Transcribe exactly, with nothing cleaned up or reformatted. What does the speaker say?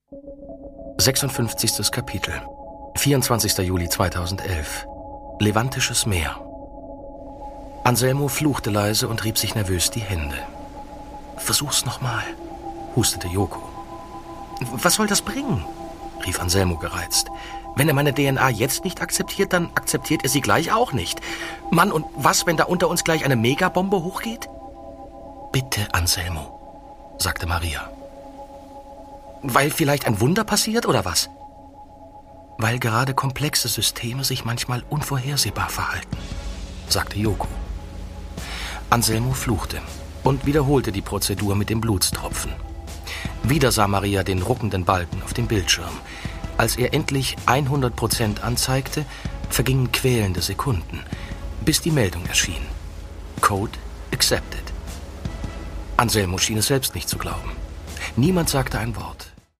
sechsundfünfzigstes Kapitel. vierundzwanzigster Juli zweitausendelf. Levantisches Meer. Anselmo fluchte leise und rieb sich nervös die Hände. »Versuch's nochmal«, hustete Yoko. »Was soll das bringen?«, rief Anselmo gereizt. »Wenn er meine D N A jetzt nicht akzeptiert, dann akzeptiert er sie gleich auch nicht. Mann, und was, wenn da unter uns gleich eine Megabombe hochgeht?« »Bitte, Anselmo«, sagte Maria. »Weil vielleicht ein Wunder passiert, oder was?« »Weil gerade komplexe Systeme sich manchmal unvorhersehbar verhalten«, sagte Yoko. Anselmo fluchte und wiederholte die Prozedur mit dem Blutstropfen. Wieder sah Maria den ruckenden Balken auf dem Bildschirm. Als er endlich hundert Prozent anzeigte, vergingen quälende Sekunden, bis die Meldung erschien. Code accepted. Anselmo schien es selbst nicht zu glauben. Niemand sagte ein Wort.